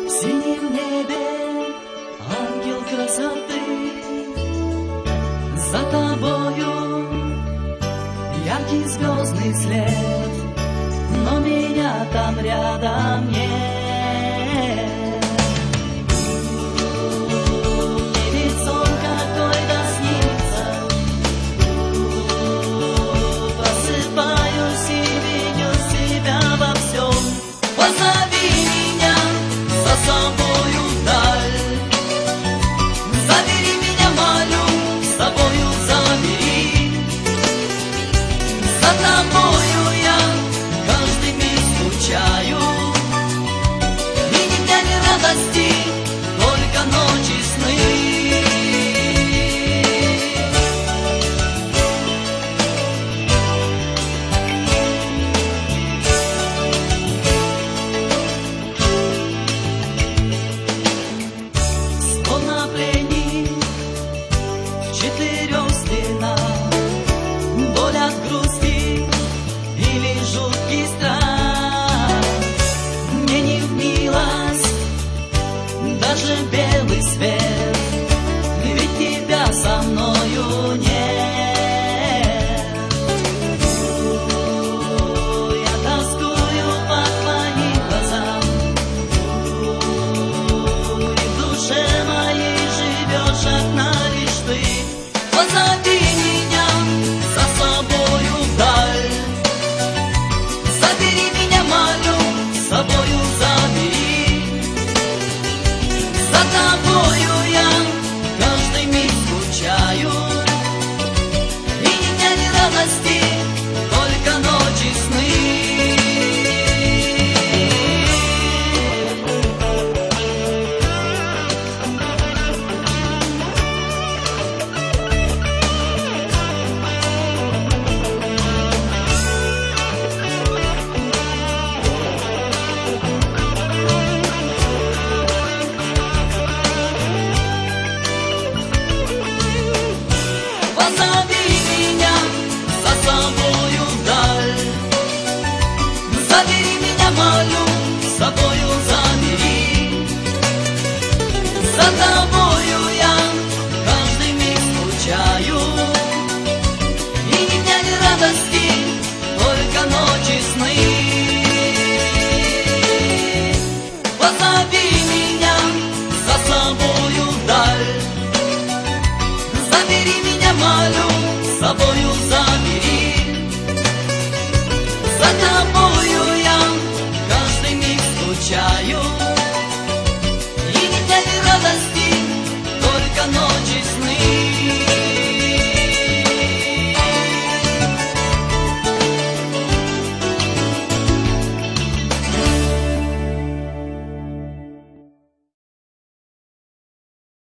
В синем небе ангел красоты, за тобою яркий звездный след, но меня там рядом нет. И ведь сон какой-то снится, просыпаюсь и виню себя во всем. Позови меня за собою вдаль, забери меня, молю, с собою забери. За тобою я каждый миг скучаю, и ни дня, ни радости, только ночи сны. Словно пленник в четырех стенах, боль от грусти или жуткий страх, мне не в милость даже без